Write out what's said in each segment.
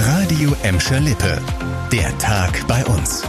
Radio Emscher Lippe. Der Tag bei uns.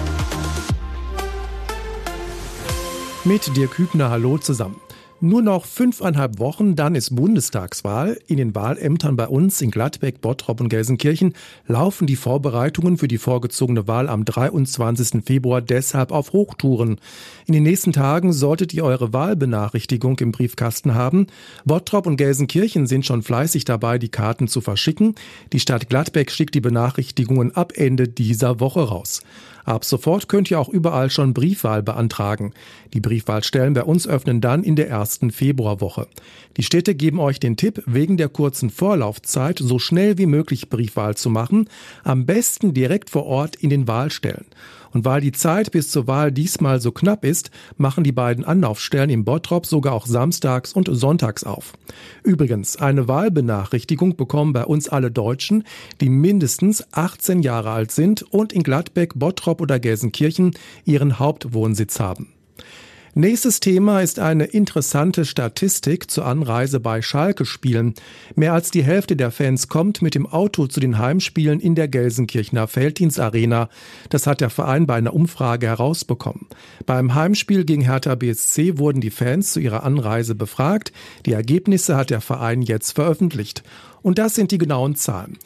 Mit Dirk Hübner, hallo zusammen. Nur noch 5,5 Wochen, dann ist Bundestagswahl. In den Wahlämtern bei uns in Gladbeck, Bottrop und Gelsenkirchen laufen die Vorbereitungen für die vorgezogene Wahl am 23. Februar deshalb auf Hochtouren. In den nächsten Tagen solltet ihr eure Wahlbenachrichtigung im Briefkasten haben. Bottrop und Gelsenkirchen sind schon fleißig dabei, die Karten zu verschicken. Die Stadt Gladbeck schickt die Benachrichtigungen ab Ende dieser Woche raus. Ab sofort könnt ihr auch überall schon Briefwahl beantragen. Die Briefwahlstellen bei uns öffnen dann in der ersten Februarwoche. Die Städte geben euch den Tipp, wegen der kurzen Vorlaufzeit so schnell wie möglich Briefwahl zu machen, am besten direkt vor Ort in den Wahlstellen. Und weil die Zeit bis zur Wahl diesmal so knapp ist, machen die beiden Anlaufstellen in Bottrop sogar auch samstags und sonntags auf. Übrigens, eine Wahlbenachrichtigung bekommen bei uns alle Deutschen, die mindestens 18 Jahre alt sind und in Gladbeck, Bottrop oder Gelsenkirchen ihren Hauptwohnsitz haben. Nächstes Thema ist eine interessante Statistik zur Anreise bei Schalke-Spielen. Mehr als die Hälfte der Fans kommt mit dem Auto zu den Heimspielen in der Gelsenkirchener Veltins-Arena. Das hat der Verein bei einer Umfrage herausbekommen. Beim Heimspiel gegen Hertha BSC wurden die Fans zu ihrer Anreise befragt. Die Ergebnisse hat der Verein jetzt veröffentlicht. Und das sind die genauen Zahlen.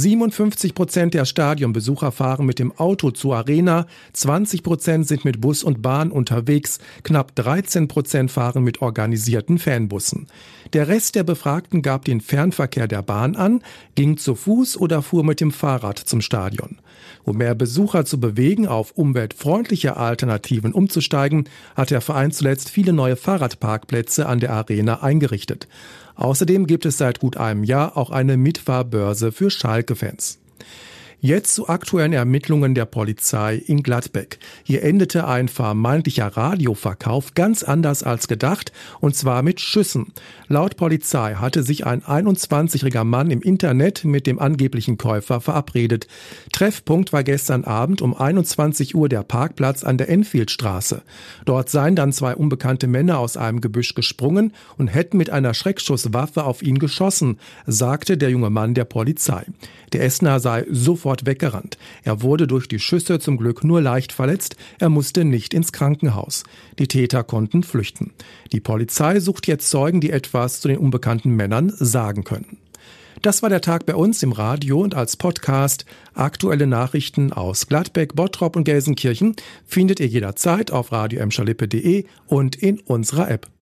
57% der Stadionbesucher fahren mit dem Auto zur Arena, 20% sind mit Bus und Bahn unterwegs, knapp 13% fahren mit organisierten Fanbussen. Der Rest der Befragten gab den Fernverkehr der Bahn an, ging zu Fuß oder fuhr mit dem Fahrrad zum Stadion. Um mehr Besucher zu bewegen, auf umweltfreundliche Alternativen umzusteigen, hat der Verein zuletzt viele neue Fahrradparkplätze an der Arena eingerichtet. Außerdem gibt es seit gut einem Jahr auch eine Mitfahrbörse für Schalke-Fans. Jetzt zu aktuellen Ermittlungen der Polizei in Gladbeck. Hier endete ein vermeintlicher Radioverkauf ganz anders als gedacht, und zwar mit Schüssen. Laut Polizei hatte sich ein 21-jähriger Mann im Internet mit dem angeblichen Käufer verabredet. Treffpunkt war gestern Abend um 21 Uhr der Parkplatz an der Enfieldstraße. Dort seien dann zwei unbekannte Männer aus einem Gebüsch gesprungen und hätten mit einer Schreckschusswaffe auf ihn geschossen, sagte der junge Mann der Polizei. Der Essener sei sofort weggerannt. Er wurde durch die Schüsse zum Glück nur leicht verletzt. Er musste nicht ins Krankenhaus. Die Täter konnten flüchten. Die Polizei sucht jetzt Zeugen, die etwas zu den unbekannten Männern sagen können. Das war der Tag bei uns im Radio und als Podcast. Aktuelle Nachrichten aus Gladbeck, Bottrop und Gelsenkirchen findet ihr jederzeit auf radioemscherlippe.de und in unserer App.